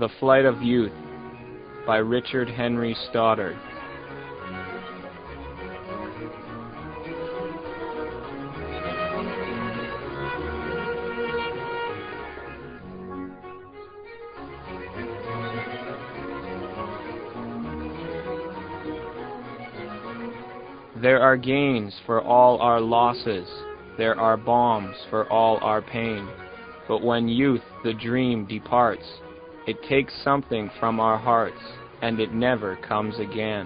The Flight of Youth by Richard Henry Stoddard. There are gains for all our losses, there are balms for all our pain. But when youth, the dream, departs, it takes something from our hearts, and it never comes again.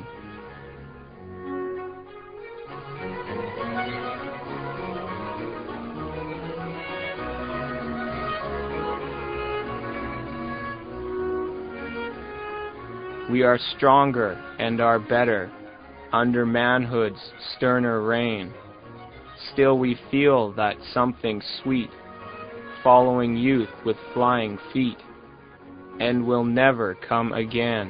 We are stronger and are better under manhood's sterner reign. Still we feel that something sweet, following youth with flying feet, and will never come again.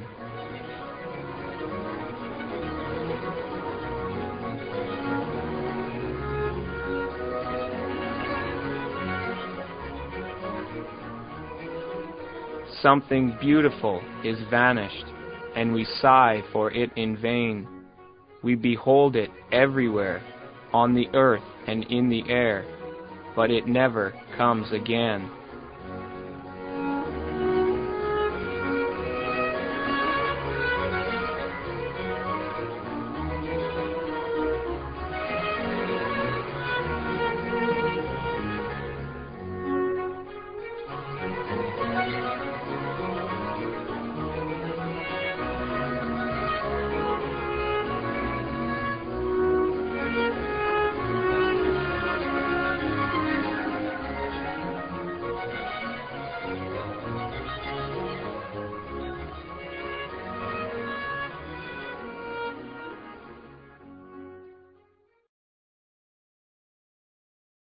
Something beautiful is vanished, and we sigh for it in vain. We behold it everywhere, on the earth and in the air, but it never comes again.